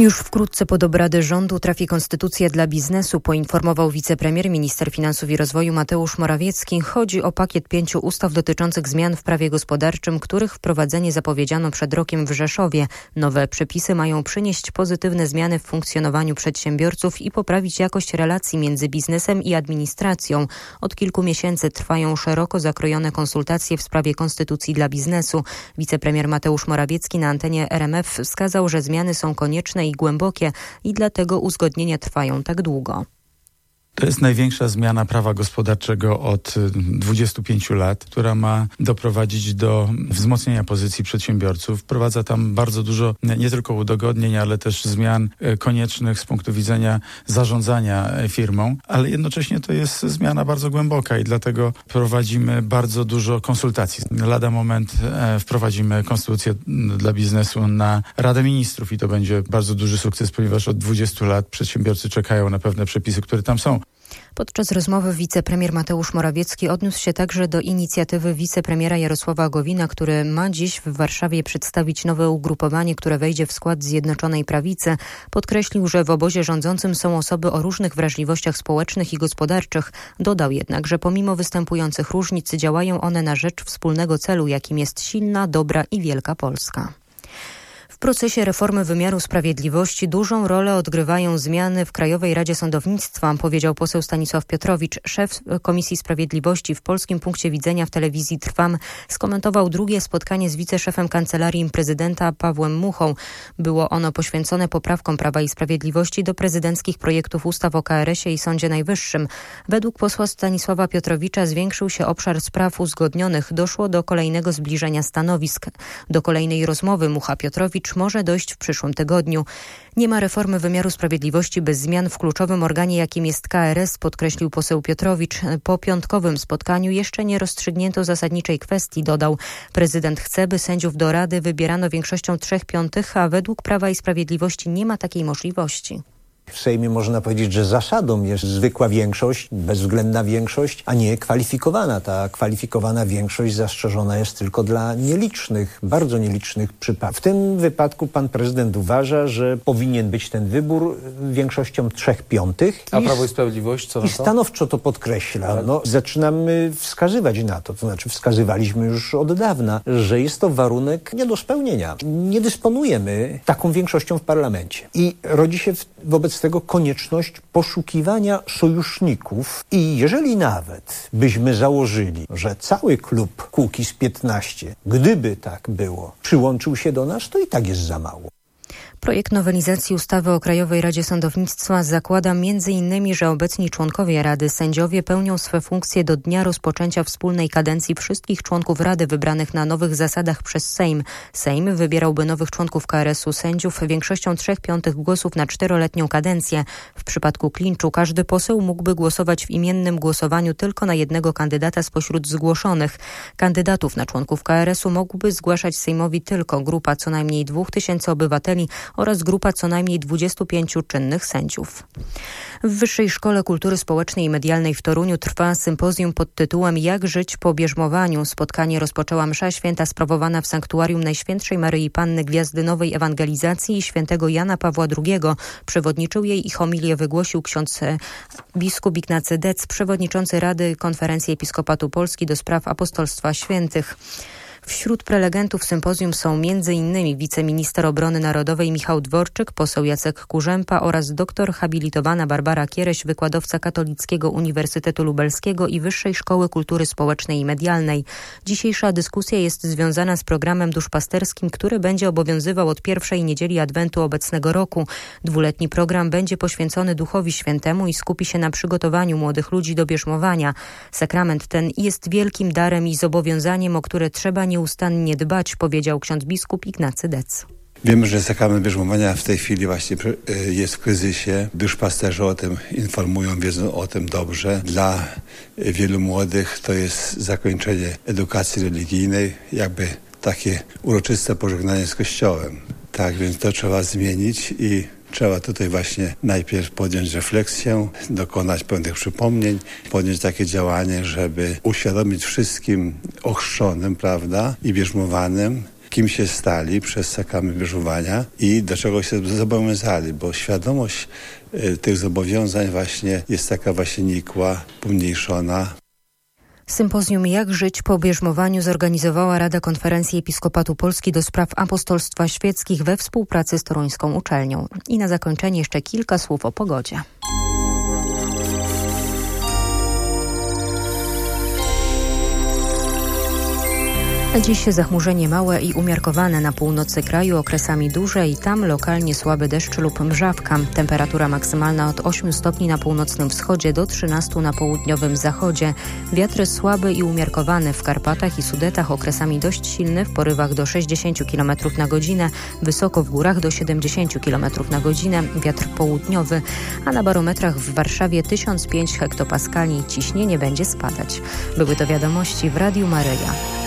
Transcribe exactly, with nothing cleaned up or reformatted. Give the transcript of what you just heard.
Już wkrótce pod obrady rządu trafi Konstytucja dla biznesu, poinformował wicepremier, minister finansów i rozwoju Mateusz Morawiecki. Chodzi o pakiet pięciu ustaw dotyczących zmian w prawie gospodarczym, których wprowadzenie zapowiedziano przed rokiem w Rzeszowie. Nowe przepisy mają przynieść pozytywne zmiany w funkcjonowaniu przedsiębiorców i poprawić jakość relacji między biznesem i administracją. Od kilku miesięcy trwają szeroko zakrojone konsultacje w sprawie Konstytucji dla biznesu. Wicepremier Mateusz Morawiecki na antenie R M F wskazał, że zmiany są konieczne i głębokie i dlatego uzgodnienia trwają tak długo. To jest największa zmiana prawa gospodarczego od dwudziestu pięciu lat, która ma doprowadzić do wzmocnienia pozycji przedsiębiorców. Wprowadza tam bardzo dużo nie tylko udogodnień, ale też zmian koniecznych z punktu widzenia zarządzania firmą, ale jednocześnie to jest zmiana bardzo głęboka i dlatego prowadzimy bardzo dużo konsultacji. Lada moment wprowadzimy Konstytucję dla biznesu na Radę Ministrów i to będzie bardzo duży sukces, ponieważ od dwudziestu lat przedsiębiorcy czekają na pewne przepisy, które tam są. Podczas rozmowy wicepremier Mateusz Morawiecki odniósł się także do inicjatywy wicepremiera Jarosława Gowina, który ma dziś w Warszawie przedstawić nowe ugrupowanie, które wejdzie w skład Zjednoczonej Prawicy. Podkreślił, że w obozie rządzącym są osoby o różnych wrażliwościach społecznych i gospodarczych. Dodał jednak, że pomimo występujących różnic działają one na rzecz wspólnego celu, jakim jest silna, dobra i wielka Polska. W procesie reformy wymiaru sprawiedliwości dużą rolę odgrywają zmiany w Krajowej Radzie Sądownictwa, powiedział poseł Stanisław Piotrowicz. Szef Komisji Sprawiedliwości w Polskim Punkcie Widzenia w telewizji Trwam skomentował drugie spotkanie z wiceszefem Kancelarii Prezydenta Pawłem Muchą. Było ono poświęcone poprawkom Prawa i Sprawiedliwości do prezydenckich projektów ustaw o K R S ie i Sądzie Najwyższym. Według posła Stanisława Piotrowicza zwiększył się obszar spraw uzgodnionych. Doszło do kolejnego zbliżenia stanowisk. Do kolejnej rozmowy Mucha-Piotrowicz może dojść w przyszłym tygodniu. Nie ma reformy wymiaru sprawiedliwości bez zmian w kluczowym organie, jakim jest K R S, podkreślił poseł Piotrowicz. Po piątkowym spotkaniu jeszcze nie rozstrzygnięto zasadniczej kwestii, dodał. Prezydent chce, by sędziów do Rady wybierano większością trzech piątych, a według Prawa i Sprawiedliwości nie ma takiej możliwości. W Sejmie można powiedzieć, że zasadą jest zwykła większość, bezwzględna większość, a nie kwalifikowana. Ta kwalifikowana większość zastrzeżona jest tylko dla nielicznych, bardzo nielicznych przypadków. W tym wypadku pan prezydent uważa, że powinien być ten wybór większością trzech piątych. A Prawo i Sprawiedliwość co na to? I stanowczo to podkreśla. No, zaczynamy wskazywać na to, to znaczy wskazywaliśmy już od dawna, że jest to warunek nie do spełnienia. Nie dysponujemy taką większością w parlamencie. I rodzi się w, wobec tego konieczność poszukiwania sojuszników i jeżeli nawet byśmy założyli, że cały klub Kukiz piętnaście, gdyby tak było, przyłączył się do nas, to i tak jest za mało. Projekt nowelizacji ustawy o Krajowej Radzie Sądownictwa zakłada między innymi, że obecni członkowie Rady sędziowie pełnią swe funkcje do dnia rozpoczęcia wspólnej kadencji wszystkich członków Rady wybranych na nowych zasadach przez Sejm. Sejm wybierałby nowych członków K R S u sędziów większością trzech piątych głosów na czteroletnią kadencję. W przypadku klinczu każdy poseł mógłby głosować w imiennym głosowaniu tylko na jednego kandydata spośród zgłoszonych. Kandydatów na członków K R S u mógłby zgłaszać Sejmowi tylko grupa co najmniej dwóch tysięcy obywateli oraz grupa co najmniej dwudziestu pięciu czynnych sędziów. W Wyższej Szkole Kultury Społecznej i Medialnej w Toruniu trwa sympozjum pod tytułem Jak żyć po bierzmowaniu. Spotkanie rozpoczęła msza święta sprawowana w Sanktuarium Najświętszej Maryi Panny Gwiazdy Nowej Ewangelizacji i świętego Jana Pawła drugiego. Przewodniczył jej i homilię wygłosił ksiądz biskup Ignacy Dec, przewodniczący Rady Konferencji Episkopatu Polski do spraw apostolstwa świętych. Wśród prelegentów sympozjum są między innymi wiceminister obrony narodowej Michał Dworczyk, poseł Jacek Kurzępa oraz doktor habilitowana Barbara Kiereś, wykładowca Katolickiego Uniwersytetu Lubelskiego i Wyższej Szkoły Kultury Społecznej i Medialnej. Dzisiejsza dyskusja jest związana z programem duszpasterskim, który będzie obowiązywał od pierwszej niedzieli Adwentu obecnego roku. Dwuletni program będzie poświęcony Duchowi Świętemu i skupi się na przygotowaniu młodych ludzi do bierzmowania. Sakrament ten jest wielkim darem i zobowiązaniem, o które trzeba nieustannie dbać, powiedział ksiądz biskup Ignacy Dec. Wiemy, że sakrament bierzmowania w tej chwili właśnie jest w kryzysie. Duszpasterze o tym informują, wiedzą o tym dobrze. Dla wielu młodych to jest zakończenie edukacji religijnej, jakby takie uroczyste pożegnanie z Kościołem. Tak, więc to trzeba zmienić i trzeba tutaj właśnie najpierw podjąć refleksję, dokonać pewnych przypomnień, podjąć takie działanie, żeby uświadomić wszystkim ochrzczonym, prawda, i bierzmowanym, kim się stali przez sakamy bierzmowania i do czego się zobowiązali, bo świadomość y, tych zobowiązań właśnie jest taka właśnie nikła, pomniejszona. Sympozjum Jak żyć po bierzmowaniu zorganizowała Rada Konferencji Episkopatu Polski do spraw apostolstwa świeckich we współpracy z toruńską uczelnią. I na zakończenie jeszcze kilka słów o pogodzie. Dziś zachmurzenie małe i umiarkowane na północy kraju, okresami duże i tam lokalnie słaby deszcz lub mrzawka. Temperatura maksymalna od ośmiu stopni na północnym wschodzie do trzynastu na południowym zachodzie. Wiatr słaby i umiarkowany w Karpatach i Sudetach, okresami dość silny, w porywach do sześćdziesięciu kilometrów na godzinę, wysoko w górach do siedemdziesięciu kilometrów na godzinę, wiatr południowy, a na barometrach w Warszawie tysiąc pięć hektopaskali, ciśnienie będzie spadać. Były to wiadomości w Radiu Maryja.